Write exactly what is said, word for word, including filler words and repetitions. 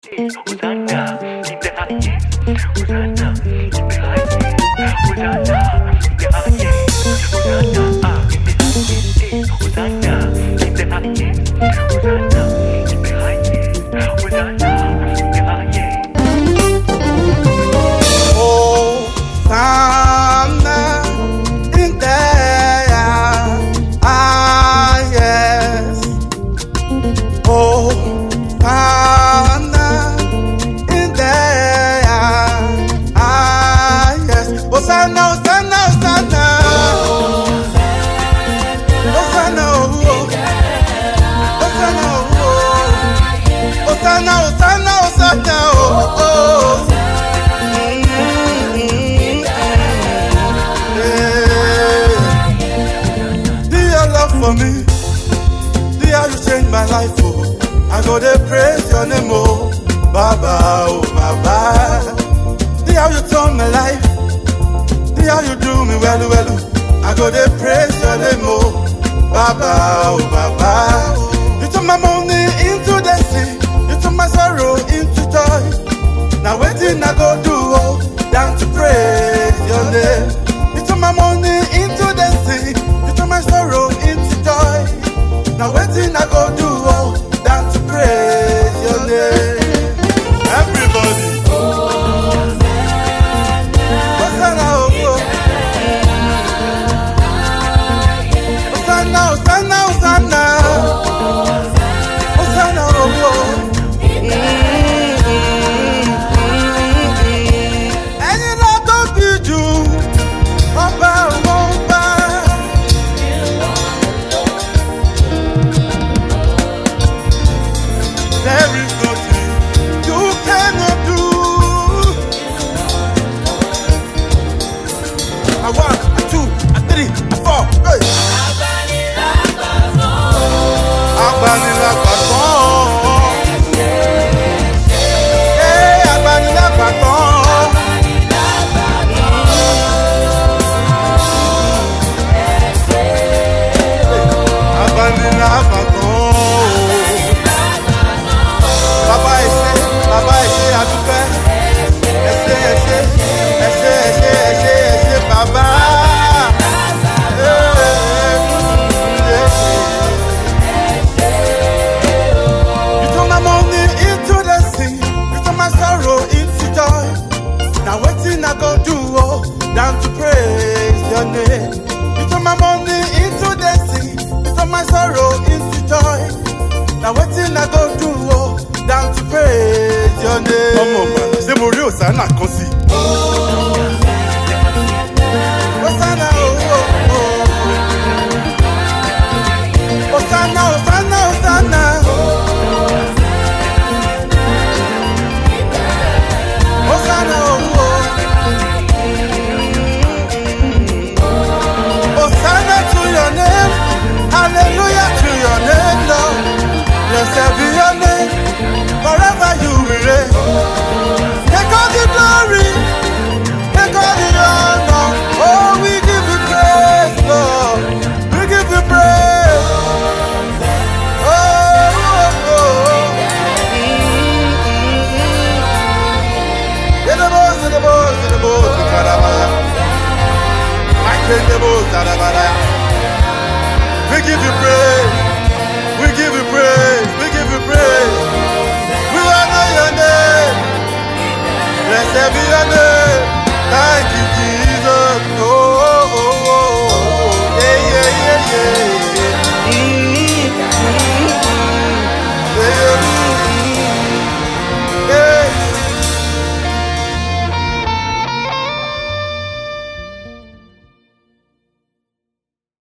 Hosanna in the highest. Hosanna in the highest. Hosanna in the highest. Hosanna ah, in the highest. Hosanna in the highest. Hosanna in the highest. Hosanna in the highest. Hosanna in the highest. Hosanna in the highest. Hosanna, Hosanna, Hosanna. Hosanna, oh, Hosanna, oh, Hosanna, Hosanna, Hosanna, oh, oh. For me, see how you change my life, oh. I go to praise your name, oh, Baba, oh, Baba. See how you turn my life, see how you do me well, well. I go to praise your name, oh, Baba, oh, Baba. You turn my money into dancing, you turn my sorrow into joy. Now waiting I go do, oh, down to praise your name. You turn my money into dancing, you turn my sorrow into joy. Now waiting I go do, oh, down to praise your name. Everybody, Hosanna, oh, Hosanna, Hosanna, Hosanna, Hosanna, oh, and you know don't be you, Oba, Oba. There is nothing you cannot do. A one, a two, a three, a four. Hey. Abanila Baton. Hey, Abanila Baton. Abanila Baton. Baba ese, Baba ese, adúpẹ́. Ese, ese, ese, ese, ese, ese, Baba. You turn my money into dancing, you turn my sorrow into joy. Now waiting I go do, oh, down to praise your name. You turn my money into dancing, you turn my sorrow into joy. Now waiting I go do, oh, down to praise your name. Come on, man. Ṣé mo rí Hosanna kan sí? Hosanna, oh, oh, oh. Hosanna, Hosanna, Hosanna. Hosanna, oh, oh. Hosanna to your name. Hallelujah to your name, Lord. Blessed be your name. Forever you will reign. Take all the glory, take all the honor. Oh, we give you praise, Lord. We give you praise. Oh, oh, oh. In the bones, in the bones, in the bones, in the bones. I take the bones, we give you praise.